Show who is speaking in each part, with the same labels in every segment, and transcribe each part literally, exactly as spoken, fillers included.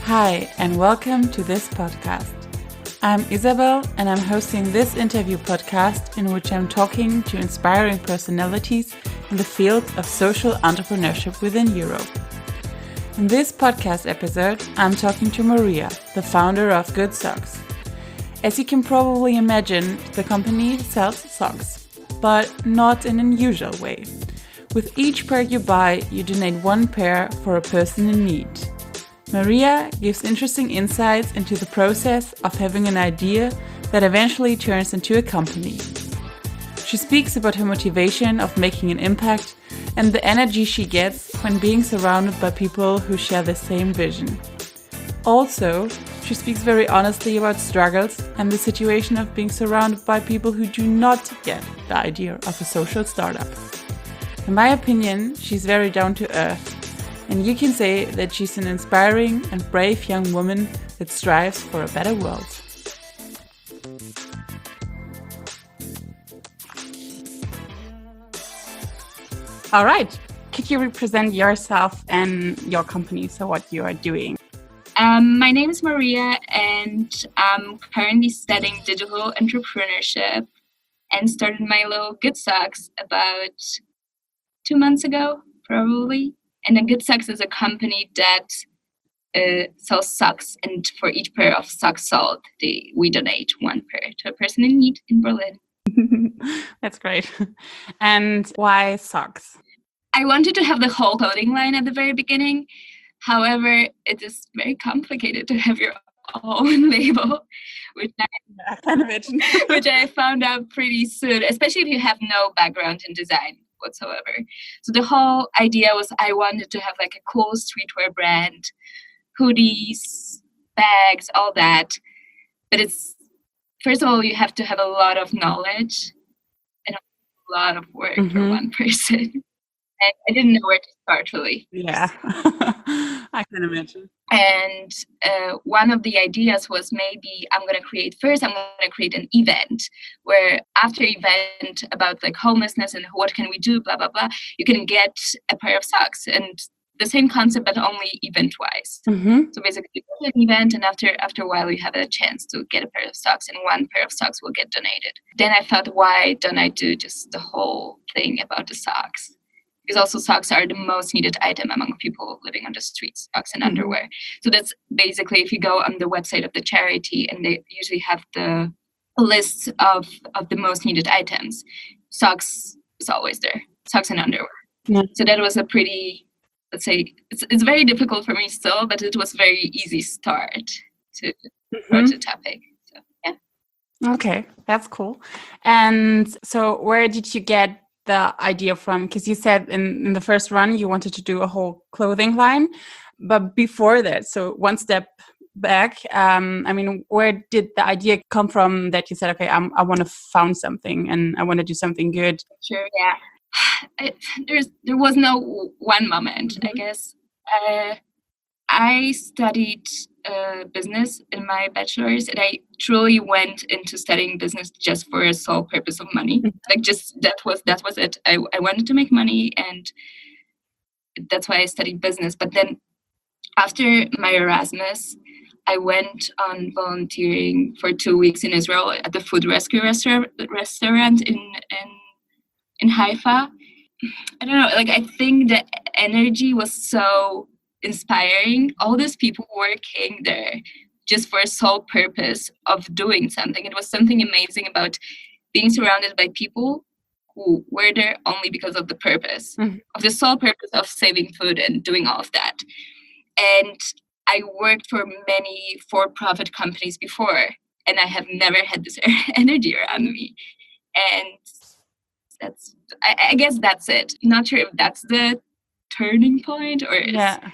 Speaker 1: Hi, and welcome to this podcast. I'm Isabel, and I'm hosting this interview podcast in which I'm talking to inspiring personalities in the field of social entrepreneurship within Europe. In this podcast episode, I'm talking to Maria, the founder of Good Socks. As you can probably imagine, the company sells socks, but not in an usual way. With each pair you buy, you donate one pair for a person in need. Maria gives interesting insights into the process of having an idea that eventually turns into a company. She speaks about her motivation of making an impact and the energy she gets when being surrounded by people who share the same vision. Also, she speaks very honestly about struggles and the situation of being surrounded by people who do not get the idea of a social startup. In my opinion, she's very down to earth, and you can say that she's an inspiring and brave young woman that strives for a better world. All right, could you represent yourself and your company, so what you are doing?
Speaker 2: Um, my name is Maria, and I'm currently studying digital entrepreneurship and started my little Good Socks about two months ago, probably. And the Good Socks is a company that uh, sells socks, and for each pair of socks sold, they, we donate one pair to a person in need in Berlin.
Speaker 1: That's great. And why socks?
Speaker 2: I wanted to have the whole clothing line at the very beginning. However, it is very complicated to have your own label, which I,
Speaker 1: I can imagine.
Speaker 2: which I found out pretty soon, especially if you have no background in design whatsoever. So the whole idea was I wanted to have like a cool streetwear brand, hoodies, bags, all that. But it's, first of all, you have to have a lot of knowledge and a lot of work mm-hmm. for one person. And I didn't know where to start, really.
Speaker 1: Yeah, I can imagine.
Speaker 2: And uh, one of the ideas was maybe I'm going to create, first I'm going to create an event where after event about like homelessness and what can we do, blah, blah, blah, you can get a pair of socks. And the same concept, but only event-wise. Mm-hmm. So basically you go to an event, and after, after a while you have a chance to get a pair of socks, and one pair of socks will get donated. Then I thought, why don't I do just the whole thing about the socks? Because also socks are the most needed item among people living on the streets, socks and mm-hmm. underwear. So that's basically, if you go on the website of the charity, and they usually have the list of, of the most needed items, socks is always there, socks and underwear. Yeah. So that was a pretty, let's say, it's, it's very difficult for me still, but it was a very easy start to approach the topic. So, yeah.
Speaker 1: Okay, that's cool. And so where did you get the idea from? Because you said in, in the first run you wanted to do a whole clothing line, but before that, so one step back, um, I mean, where did the idea come from that you said, okay, I'm, I want to found something and I want to do something good?
Speaker 2: Sure, yeah. I, there's there was no one moment, mm-hmm. I guess. Uh, I studied uh, business in my bachelor's, and I truly went into studying business just for a sole purpose of money. Mm-hmm. Like just that was that was it. I, I wanted to make money, and that's why I studied business. But then after my Erasmus, I went on volunteering for two weeks in Israel at the food rescue restaurant restaurant in in in Haifa. I don't know, like I think the energy was so inspiring. All these people working there just for a sole purpose of doing something. It was something amazing about being surrounded by people who were there only because of the purpose, mm-hmm. of the sole purpose of saving food and doing all of that. And I worked for many for-profit companies before, and I have never had this energy around me. And that's, I, I guess that's it. Not sure if that's the turning point or
Speaker 1: yeah.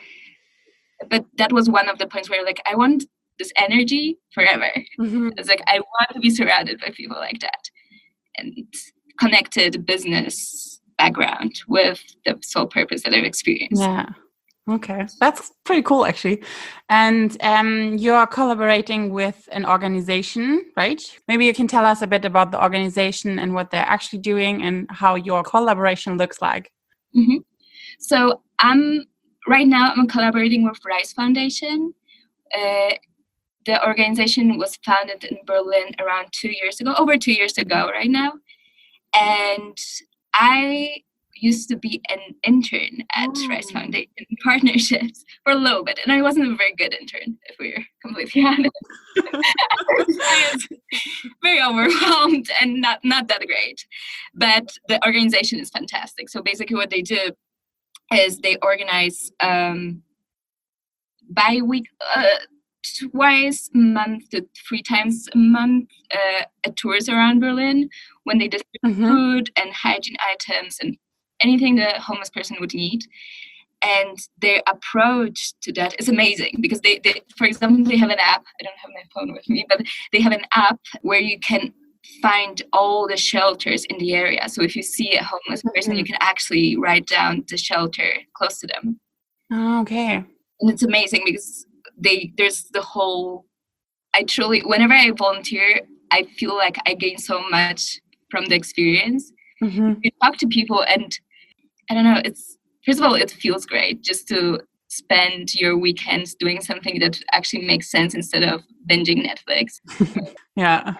Speaker 2: But that was one of the points where like I want this energy forever. Mm-hmm. It's like I want to be surrounded by people like that, and connected business background with the sole purpose that I've experienced.
Speaker 1: Yeah. Okay, that's pretty cool actually. And um, you're collaborating with an organization, right? Maybe you can tell us a bit about the organization and what they're actually doing and how your collaboration looks like.
Speaker 2: Mm-hmm. So I'm right now I'm collaborating with Rice Foundation, uh, the organization was founded in Berlin around two years ago, over two years ago right now. And I used to be an intern at
Speaker 1: Oh.
Speaker 2: Rice Foundation Partnerships for a little bit. And I wasn't a very good intern, if we're completely honest. I was very overwhelmed and not, not that great. But the organization is fantastic. So basically what they do is they organize um, bi-week, uh, twice a month to three times a month uh, a tours around Berlin when they distribute
Speaker 1: Mm-hmm.
Speaker 2: food and hygiene items and anything the homeless person would need. And their approach to that is amazing because they, they, for example, they have an app. I don't have my phone with me, but they have an app where you can find all the shelters in the area. So if you see a homeless person,
Speaker 1: Mhm.
Speaker 2: you can actually write down the shelter close to them.
Speaker 1: Oh, okay.
Speaker 2: And it's amazing because they there's the whole, I truly, whenever I volunteer, I feel like I gain so much from the experience.
Speaker 1: Mm-hmm.
Speaker 2: You talk to people and I don't know, it's, first of all, it feels great just to spend your weekends doing something that actually makes sense instead of binging Netflix.
Speaker 1: Yeah.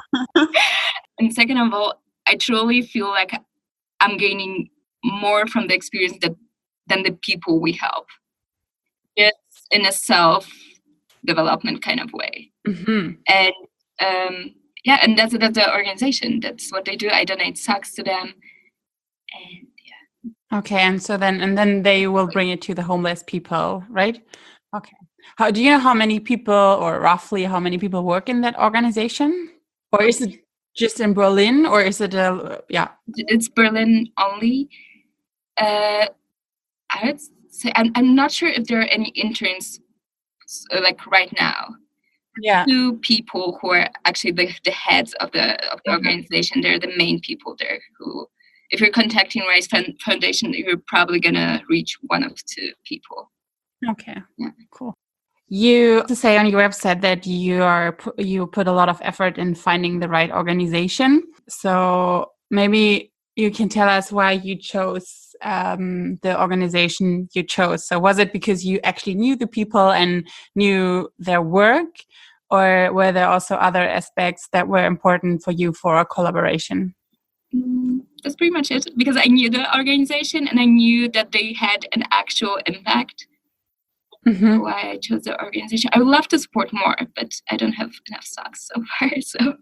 Speaker 2: And second of all, I truly feel like I'm gaining more from the experience that, than the people we help. Just in a self-development kind of way.
Speaker 1: Mm-hmm.
Speaker 2: And um, yeah, and that's, that's the organization. That's what they do. I donate socks to them. And
Speaker 1: Okay, and so then and then they will bring it to the homeless people, right? Okay. How do you know how many people, or roughly how many people work in that organization? Or is it just in Berlin, or is it a yeah?
Speaker 2: it's Berlin only. Uh, I would say I'm I'm not sure if there are any interns uh, like right now.
Speaker 1: Yeah.
Speaker 2: Two people who are actually the, the heads of the of the
Speaker 1: Mhm.
Speaker 2: organization. They're the main people there who, if you're contacting Rice Fun- Foundation, you're probably gonna reach one of two people.
Speaker 1: Okay.
Speaker 2: Yeah.
Speaker 1: Cool. You to say on your website that you are pu- you put a lot of effort in finding the right organization. So maybe you can tell us why you chose um, the organization you chose. So was it because you actually knew the people and knew their work, or were there also other aspects that were important for you for a collaboration?
Speaker 2: Mm, that's pretty much it. Because I knew the organization and I knew that they had an actual impact.
Speaker 1: Mm-hmm.
Speaker 2: Why I chose the organization. I would love to support more, but I don't have enough socks so far. So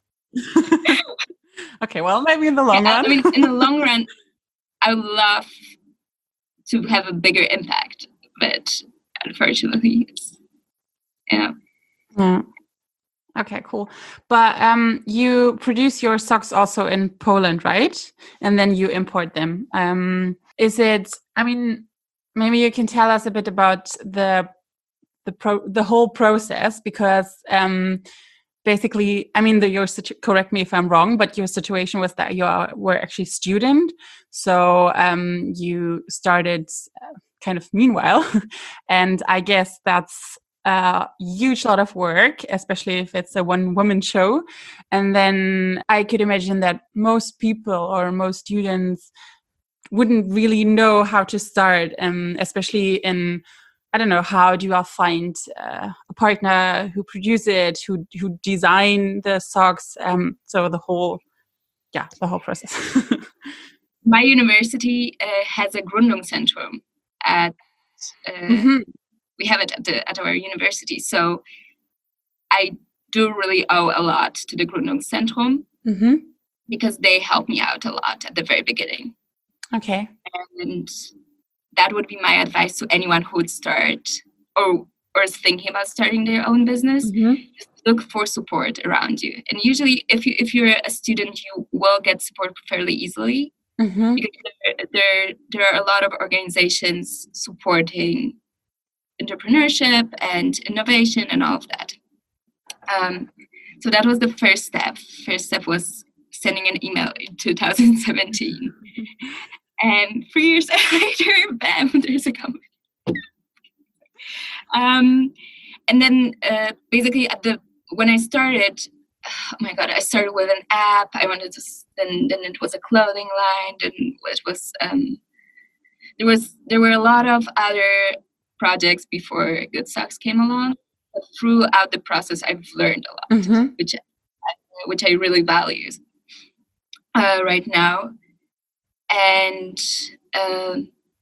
Speaker 1: Okay, well, maybe in the long
Speaker 2: yeah,
Speaker 1: run.
Speaker 2: I mean, in the long run, I would love to have a bigger impact, but unfortunately, it's, yeah.
Speaker 1: Yeah. Okay, cool. But um, you produce your socks also in Poland, right? And then you import them. Um, is it? I mean, maybe you can tell us a bit about the the pro the whole process, because um, basically, I mean, the, your situ- correct me if I'm wrong, but your situation was that you are, were actually student, so um, you started uh, kind of meanwhile, and I guess that's a huge lot of work, especially if it's a one-woman show. And then I could imagine that most people or most students wouldn't really know how to start, um, especially in, I don't know, how do I find uh, a partner who produce it, who who design the socks, um, so the whole, yeah, the whole process.
Speaker 2: My university uh, has a Gründungszentrum at. Uh,
Speaker 1: mm-hmm.
Speaker 2: We have it at the at our university, so I do really owe a lot to the Gründungszentrum
Speaker 1: Mm-hmm.
Speaker 2: because they helped me out a lot at the very beginning.
Speaker 1: Okay.
Speaker 2: And that would be my advice to anyone who would start or or is thinking about starting their own business.
Speaker 1: Mm-hmm.
Speaker 2: Just look for support around you. And usually, if you if you're a student, you will get support fairly easily.
Speaker 1: Mm-hmm.
Speaker 2: Because there, there there are a lot of organizations supporting entrepreneurship and innovation and all of that. Um, so that was the first step. First step was sending an email in two thousand seventeen. And three years later, bam, there's a company. Um, and then uh, basically at the when I started, oh my god, I started with an app. I wanted to then then it was a clothing line. Then it was um, there was there were a lot of other projects before Good Socks came along. but throughout the process, I've learned a lot,
Speaker 1: Mm-hmm.
Speaker 2: which which I really value uh, right now. And uh,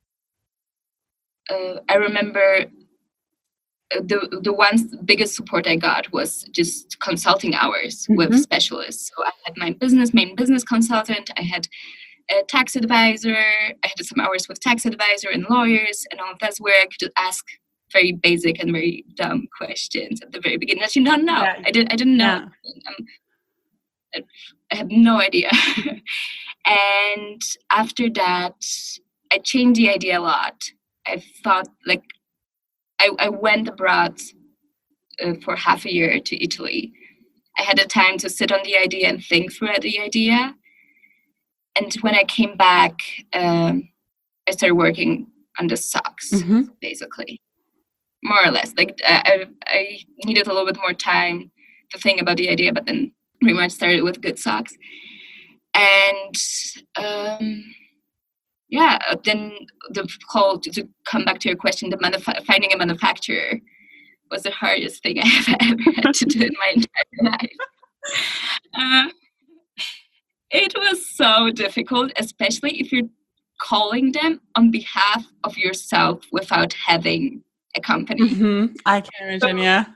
Speaker 2: uh, I remember the the one biggest support I got was just consulting hours mm-hmm. with specialists. So I had my business main business consultant. I had a tax advisor. I had some hours with tax advisor and lawyers, and all of that's where I could ask very basic and very dumb questions at the very beginning that you don't know. Yeah. I did I didn't know. Yeah. Um, I, I had no idea. And after that, I changed the idea a lot. I thought like. I, I went abroad uh, for half a year to Italy. I had a time to sit on the idea and think through the idea. And when I came back, um, I started working on the socks, mm-hmm. basically, more or less. Like uh, I, I needed a little bit more time to think about the idea, but then pretty much started with good socks. And um, yeah, then the whole, to, to come back to your question, the manuf- finding a manufacturer was the hardest thing I have ever had to do in my entire life. Uh, it was so difficult, especially if you're calling them on behalf of yourself without having a company.
Speaker 1: Mm-hmm. I can imagine, so, yeah.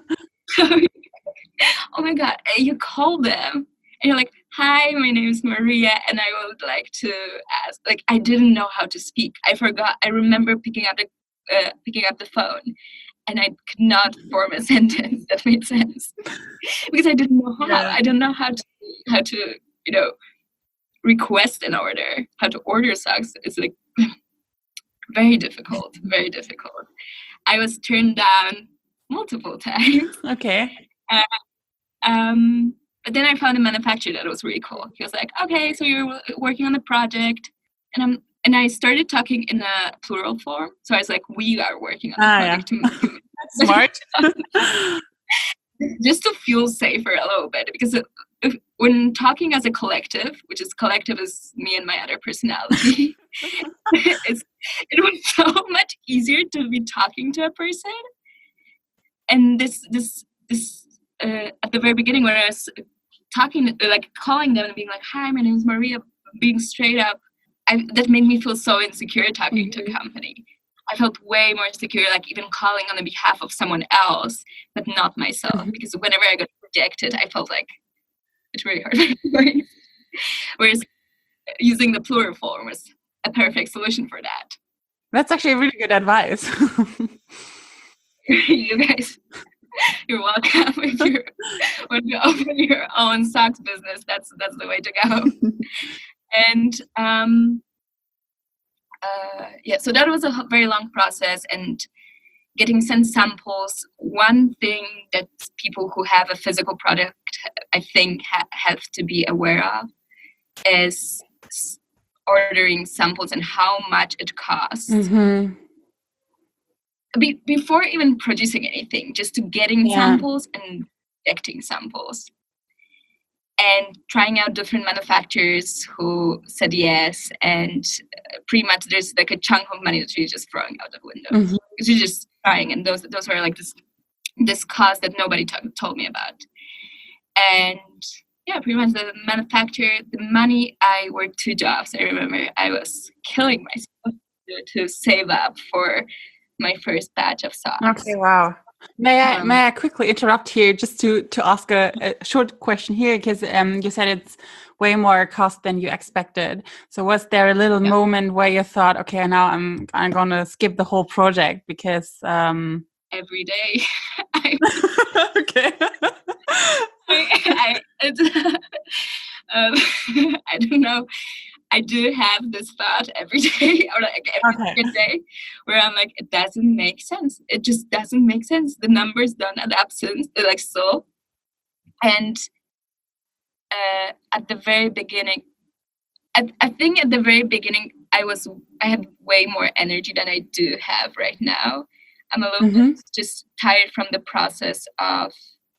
Speaker 2: Oh my God, you call them and you're like, hi, my name is Maria, and I would like to ask, like, I didn't know how to speak. I forgot. I remember picking up the uh, picking up the phone, and I could not form a sentence that made sense because I didn't know how. Yeah. I don't know how to how to you know request an order, how to order socks. It's like very difficult, very difficult. I was turned down multiple times.
Speaker 1: Okay.
Speaker 2: Uh, um. But then I found a manufacturer that was really cool. He was like, okay, so you're working on the project. And I'm, and I started talking in a plural form. So I was like, we are working on the
Speaker 1: ah,
Speaker 2: project.
Speaker 1: Yeah. To That's smart.
Speaker 2: Just to feel safer a little bit. Because if, when talking as a collective, which is collective is me and my other personality, it's, it was so much easier to be talking to a person. And this, this, this, uh, at the very beginning when I was talking, like calling them and being like, hi, my name is Maria, being straight up, I, that made me feel so insecure talking mm-hmm. to a company. I felt way more secure, like even calling on the behalf of someone else, but not myself. Mm-hmm. Because whenever I got rejected, I felt like it's really hard. Whereas using the plural form was a perfect solution for that.
Speaker 1: That's actually really good advice.
Speaker 2: You guys, you're welcome. If you when you open your own socks business, that's that's the way to go. And um, uh, yeah, so that was a very long process, and getting sent samples. One thing that people who have a physical product, I think, ha- have to be aware of is ordering samples and how much it costs.
Speaker 1: Mm-hmm.
Speaker 2: Be- before even producing anything, just to getting yeah. samples and rejecting samples. And trying out different manufacturers who said yes, and pretty much there's like a chunk of money that you're just throwing out the window because mm-hmm. you're just trying, and those those were like this this cost that nobody t- told me about. And yeah, pretty much the manufacturer, the money, I worked two jobs. I remember I was killing myself to, to save up for my first batch of socks.
Speaker 1: Okay, wow. May I um, may I quickly interrupt here just to, to ask a, a short question here, because um you said it's way more cost than you expected. So was there a little yeah. moment where you thought, okay, now I'm I'm gonna skip the whole project because um
Speaker 2: every day. I,
Speaker 1: okay.
Speaker 2: I, I, it's, um, I don't know. I do have this thought every day, or like every okay. day, where I'm like, it doesn't make sense. It just doesn't make sense. The numbers don't add up, since like so. And uh, at the very beginning, I, I think at the very beginning, I was I had way more energy than I do have right now. I'm a little mm-hmm. bit just tired from the process of,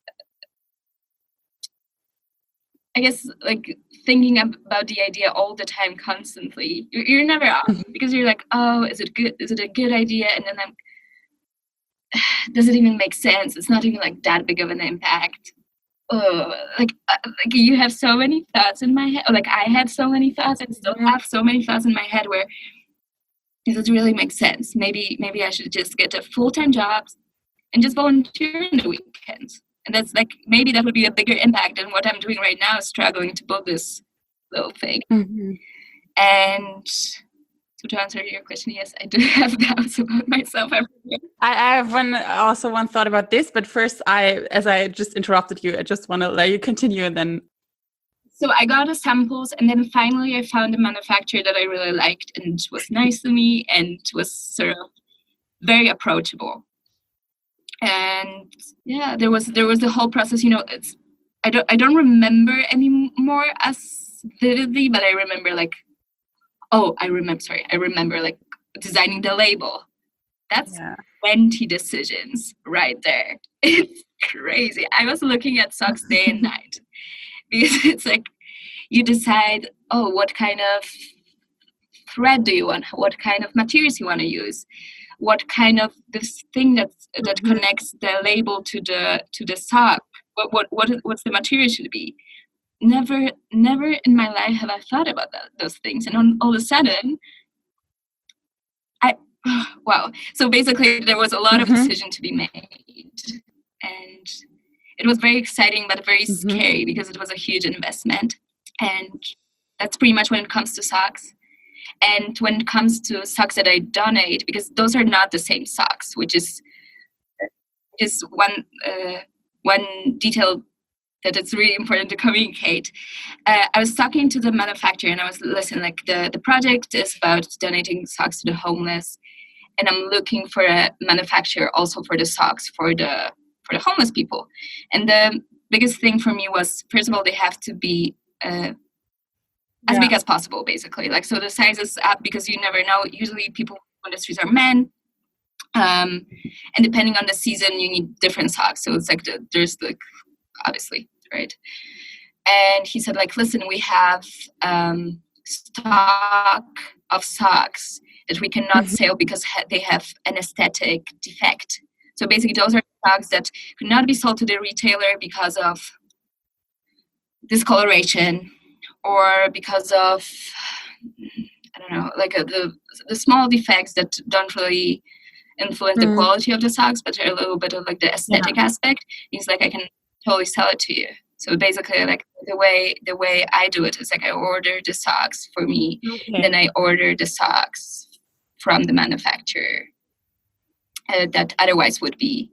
Speaker 2: I guess, like thinking about the idea all the time, constantly. You're, you're never off because you're like, oh, is it good? Is it a good idea? And then I'm, does it even make sense? It's not even like that big of an impact. Oh, like uh, like you have so many thoughts in my head. Or, like I had so many thoughts and still have so many thoughts in my head where does it really make sense? Maybe maybe I should just get a full-time job and just volunteer in the weekends. And that's like, maybe that would be a bigger impact than what I'm doing right now, struggling to build this little thing.
Speaker 1: Mm-hmm.
Speaker 2: And so to answer your question, yes, I do have doubts about myself every day.
Speaker 1: I, I have one, also one thought about this, but first, I, as I just interrupted you, I just want to let you continue and then.
Speaker 2: So I got the samples, and then finally I found a manufacturer that I really liked and was nice to me and was sort of very approachable. And yeah, there was there was the whole process. You know, it's I don't I don't remember anymore as vividly, but I remember like, oh, I remember. Sorry, I remember like designing the label. That's yeah. twenty decisions right there. It's crazy. I was looking at socks day and night because it's like you decide, oh, what kind of thread do you want? What kind of materials you want to use? What kind of this thing that that mm-hmm. connects the label to the to the sock? What what what what's the material should be? Never never in my life have I thought about that, those things, and on, all of a sudden, I wow. So basically, there was a lot mm-hmm. of decision to be made, and it was very exciting but very mm-hmm. scary because it was a huge investment, and that's pretty much when it comes to socks. And when it comes to socks that I donate, because those are not the same socks, which is is one uh, one detail that it's really important to communicate. Uh, I was talking to the manufacturer and I was, listen, like the, the project is about donating socks to the homeless, and I'm looking for a manufacturer also for the socks for the for the homeless people. And the biggest thing for me was, first of all, they have to be uh, as yeah. big as possible, basically. Like, so the size is up because you never know. Usually people on the streets are men. Um, and depending on the season, you need different socks. So it's like, the, there's like, obviously, right? And he said, like, listen, we have um, stock of socks that we cannot mm-hmm. sell because ha- they have an aesthetic defect. So basically, those are socks that could not be sold to the retailer because of discoloration, or because of, I don't know, like a, the the small defects that don't really influence mm. the quality of the socks, but are a little bit of like the aesthetic yeah. aspect. He's like, I can totally sell it to you. So basically, like the way the way I do it is like I order the socks for me, okay. and then I order the socks from the manufacturer uh, that otherwise would be.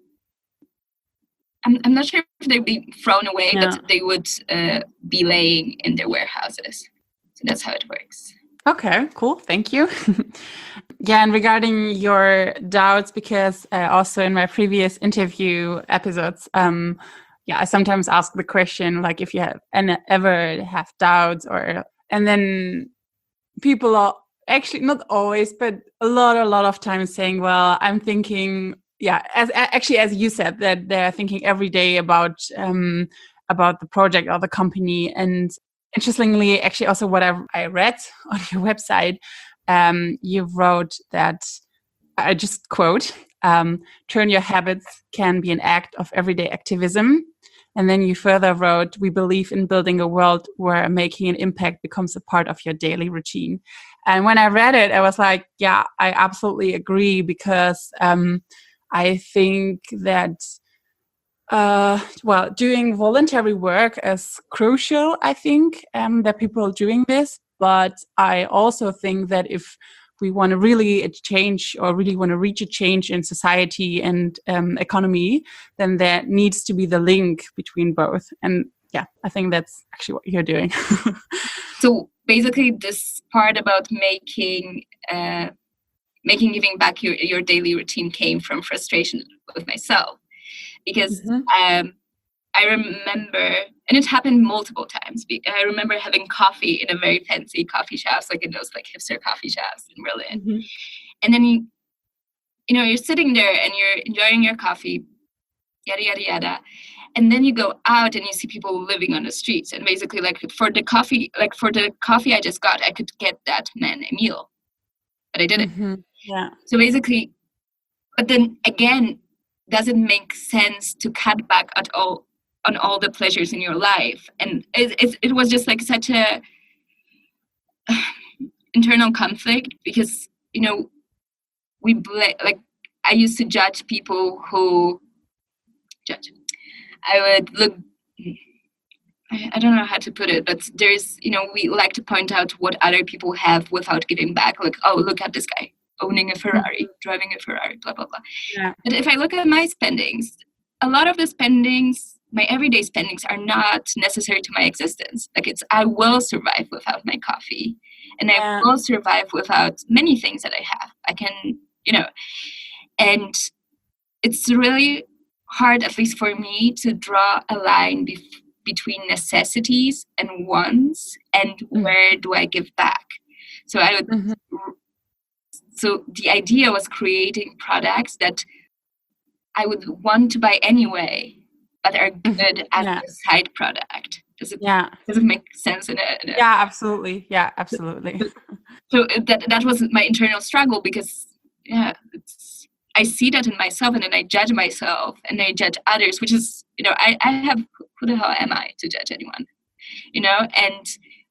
Speaker 2: I'm I'm not sure if they'd be thrown away, yeah. but they would uh, be laying in their warehouses. So that's how it works.
Speaker 1: Okay, cool. Thank you. Yeah, and regarding your doubts, because uh, also in my previous interview episodes, um, yeah, I sometimes ask the question, like, if you have and ever have doubts, or and then people are actually not always, but a lot, a lot of times saying, well, I'm thinking. Yeah, as actually as you said, that they're thinking every day about um, about the project or the company. And interestingly, actually, also what I, I read on your website, um, you wrote that, I just quote, um, "Turn your habits can be an act of everyday activism." And then you further wrote, "We believe in building a world where making an impact becomes a part of your daily routine." And when I read it, I was like, yeah, I absolutely agree, because um, I think that, uh, well, doing voluntary work is crucial, I think, um, that people are doing this. But I also think that if we want to really change, or really want to reach a change in society and um, economy, then there needs to be the link between both. And yeah, I think that's actually what you're doing.
Speaker 2: So basically this part about making... Uh, making giving back your, your daily routine came from frustration with myself, because mm-hmm. um, I remember, and it happened multiple times. I remember having coffee in a very fancy coffee shops, like in those like hipster coffee shops in Berlin. Mm-hmm. And then, you, you know, you're sitting there and you're enjoying your coffee, yada, yada, yada. And then you go out and you see people living on the streets. And basically, like for the coffee, like for the coffee I just got, I could get that man a meal, but I didn't.
Speaker 1: Mm-hmm. Yeah.
Speaker 2: So basically, but then again, does it make sense to cut back at all on all the pleasures in your life? And it, it, it was just like such a internal conflict, because, you know, we bla- like I used to judge people who judge. I would look, I, I don't know how to put it, but there's, you know, we like to point out what other people have without giving back. Like, oh, look at this guy owning a Ferrari, mm-hmm. driving a Ferrari, blah, blah, blah.
Speaker 1: Yeah.
Speaker 2: But if I look at my spendings, a lot of the spendings, my everyday spendings, are not necessary to my existence. Like, it's, I will survive without my coffee, and
Speaker 1: yeah.
Speaker 2: I will survive without many things that I have. I can, you know, and it's really hard, at least for me, to draw a line bef- between necessities and wants, and mm-hmm. where do I give back? So I would, mm-hmm. so the idea was creating products that I would want to buy anyway, but are good mm-hmm. as yeah. a side product. Does it,
Speaker 1: yeah.
Speaker 2: does it make sense? In a, in a,
Speaker 1: yeah, absolutely. Yeah, absolutely.
Speaker 2: So that that was my internal struggle, because yeah, it's, I see that in myself, and then I judge myself and I judge others, which is, you know, I, I have, who the hell am I to judge anyone, you know? And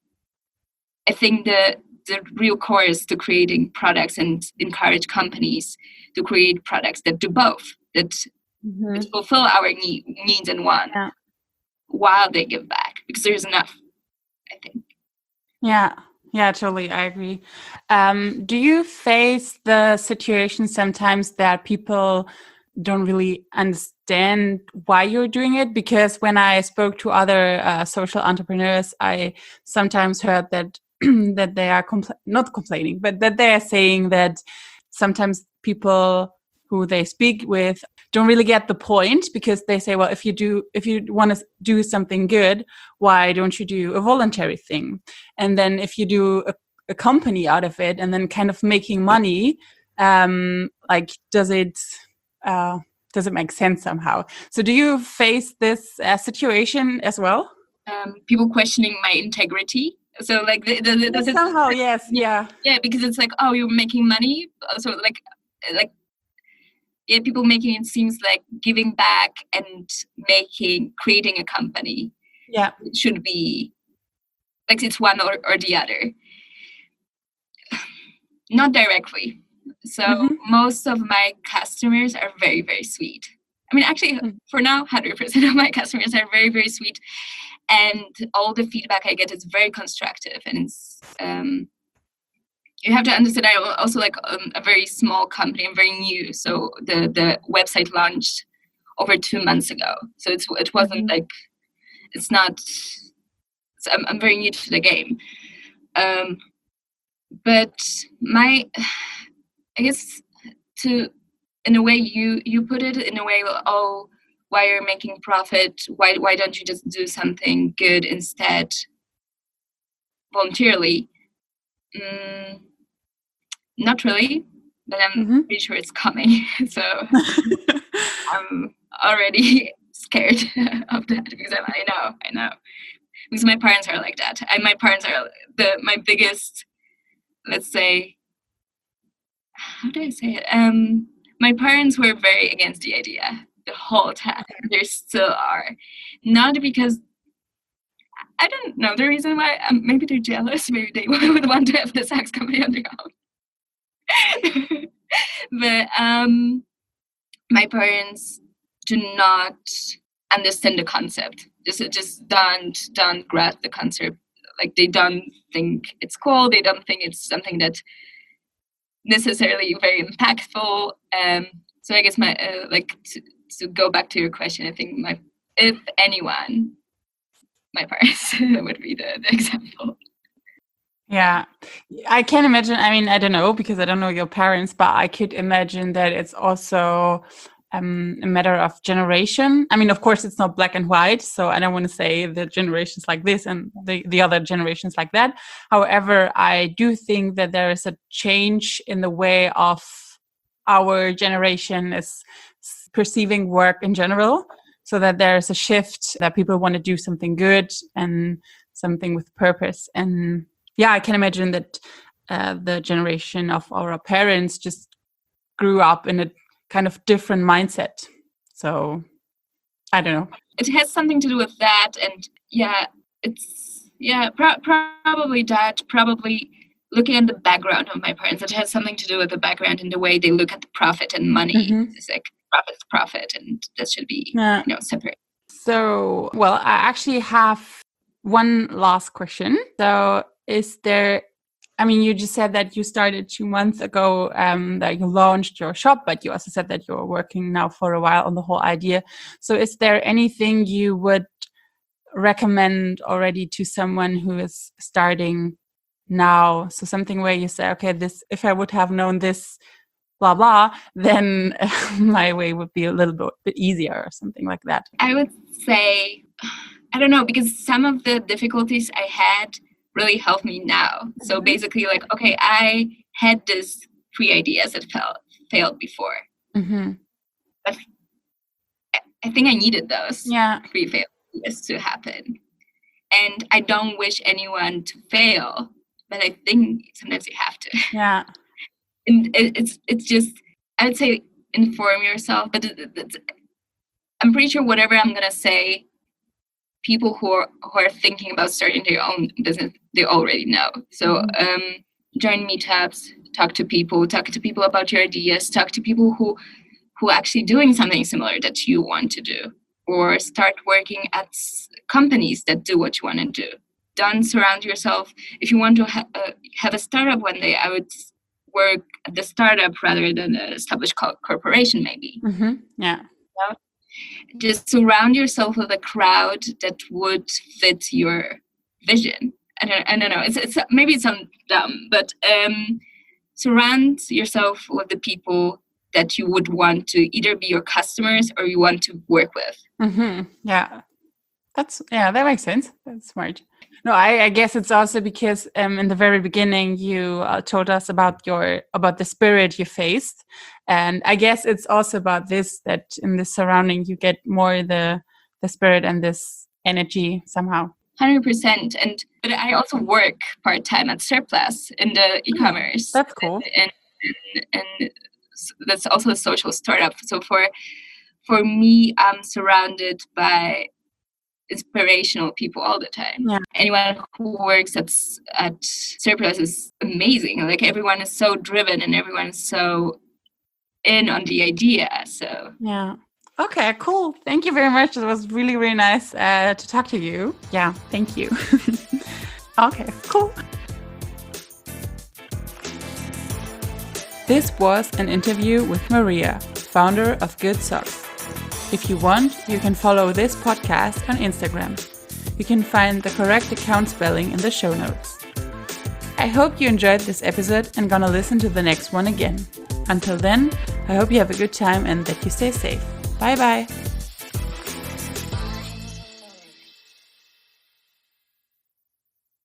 Speaker 2: I think the the real core is to creating products and encourage companies to create products that do both, that, mm-hmm. that fulfill our need, needs and wants yeah. while they give back, because there's enough, I think.
Speaker 1: Yeah. Yeah, totally. I agree. Um, do you face the situation sometimes that people don't really understand why you're doing it? Because when I spoke to other uh, social entrepreneurs, I sometimes heard that that they are compl- not complaining, but that they are saying that sometimes people who they speak with don't really get the point, because they say, well, if you do, if you want to do something good, why don't you do a voluntary thing? And then if you do a, a company out of it and then kind of making money, um, like, does it, uh, does it make sense somehow? So do you face this uh, situation as well?
Speaker 2: Um, people questioning my integrity. So like, the, the, the, does
Speaker 1: somehow,
Speaker 2: it,
Speaker 1: yes, yeah.
Speaker 2: Yeah, because it's like, oh, you're making money. So like, like, yeah, people making it seems like giving back and making, creating a company.
Speaker 1: Yeah.
Speaker 2: It should be like, it's one or, or the other. Not directly. So mm-hmm. most of my customers are very, very sweet. I mean, actually, mm-hmm. for now, one hundred percent of my customers are very, very sweet. And all the feedback I get is very constructive. And it's, um, you have to understand, I also like um, a very small company. I'm very new. So the, the website launched over two months ago. So it's, it wasn't mm-hmm. like, it's not, it's, I'm, I'm very new to the game. Um, but my, I guess to, in a way you, you put it in a way, oh, why you're making profit? Why, why don't you just do something good instead voluntarily? Mm, not really, but I'm mm-hmm. pretty sure it's coming. So I'm already scared of that, because I'm, I know, I know. Because my parents are like that. And my parents are the my biggest, let's say, how do I say it? Um, my parents were very against the idea the whole time. They still are. Not because, I don't know the reason why. Um, maybe they're jealous. Maybe they would want to have the sex company on their own. But um, my parents do not understand the concept. Just, just don't, don't grasp the concept. Like, they don't think it's cool. They don't think it's something that necessarily very impactful. Um, so I guess my uh, like to, to go back to your question, I think my if anyone, my parents would be the, the example.
Speaker 1: Yeah, I can imagine. I mean, I don't know, because I don't know your parents, but I could imagine that it's also um, a matter of generation. I mean, of course, it's not black and white, so I don't want to say the generations like this and the, the other generations like that. However, I do think that there is a change in the way of our generation is perceiving work in general, so that there's a shift that people want to do something good and something with purpose. And yeah, I can imagine that uh, the generation of our parents just grew up in a kind of different mindset. So I don't know.
Speaker 2: It has something to do with that. And yeah, it's, yeah, pro- probably that, probably looking at the background of my parents. It has something to do with the background and the way they look at the profit and money. Mm-hmm. It's like profit's profit, and that should be, yeah. you know, separate.
Speaker 1: So, well, I actually have one last question. So is there, I mean, you just said that you started two months ago, um, that you launched your shop, but you also said that you're working now for a while on the whole idea. So is there anything you would recommend already to someone who is starting now? So something where you say, okay, this, if I would have known this, blah, blah, then my way would be a little bit, bit easier or something like that.
Speaker 2: I would say, I don't know, because some of the difficulties I had really helped me now. Mm-hmm. So basically, like, okay, I had this three ideas that failed, failed before. Mm-hmm. But I think I needed those
Speaker 1: yeah.
Speaker 2: three failures to happen. And I don't wish anyone to fail, but I think sometimes you have to.
Speaker 1: Yeah.
Speaker 2: And it's it's just, I would say inform yourself, but it, it's, I'm pretty sure whatever I'm gonna say, people who are who are thinking about starting their own business, they already know. So um, join meetups, talk to people, talk to people about your ideas, talk to people who who are actually doing something similar that you want to do, or start working at companies that do what you want to do. Don't surround yourself. If you want to ha- uh, have a startup one day, I would work at the startup rather than an established co- corporation, maybe.
Speaker 1: Mm-hmm. Yeah.
Speaker 2: You know? Just surround yourself with a crowd that would fit your vision. I don't, I don't know. It's, it's maybe it sounds dumb, but um, surround yourself with the people that you would want to either be your customers or you want to work with.
Speaker 1: Mm-hmm. Yeah, that's yeah, that makes sense. That's smart. No, I, I guess it's also because um, in the very beginning you uh, told us about your about the spirit you faced, and I guess it's also about this, that in this surrounding you get more the the spirit and this energy somehow.
Speaker 2: one hundred percent. And but I also work part time at Surplus in the e-commerce.
Speaker 1: That's cool.
Speaker 2: And, and, and that's also a social startup. So for for me, I'm surrounded by inspirational people all the time.
Speaker 1: Yeah.
Speaker 2: Anyone who works at at Surplus is amazing. Like everyone is so driven and everyone is so in on the idea. So
Speaker 1: yeah. Okay, cool. Thank you very much. It was really, really nice uh, to talk to you. Yeah, thank you. Okay, cool. This was an interview with Maria, founder of Good Socks. If you want, you can follow this podcast on Instagram. You can find the correct account spelling in the show notes. I hope you enjoyed this episode and gonna listen to the next one again. Until then, I hope you have a good time and that you stay safe. Bye bye!